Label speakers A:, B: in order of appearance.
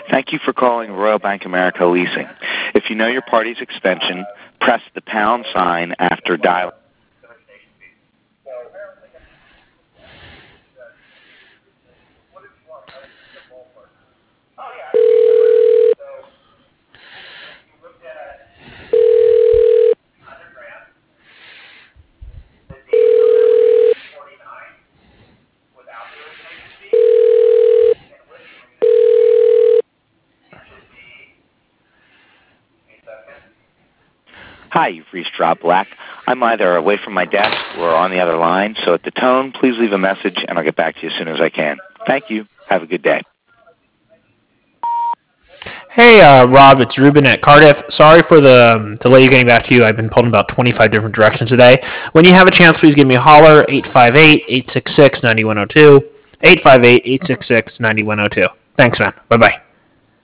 A: Thank you for calling Royal Bank America Leasing. If you know your party's extension, press the pound sign after dial. Hi, you've reached Rob Black. I'm either away from my desk or on the other line, so at the tone, please leave a message and I'll get back to you as soon as I can. Thank you. Have a good day.
B: Hey, Rob, it's Ruben at Cardiff. Sorry for the delay getting back to you. I've been pulled in about 25 different directions today. When you have a chance, please give me a holler, 858-866-9102, 858-866-9102. Thanks, man. Bye-bye.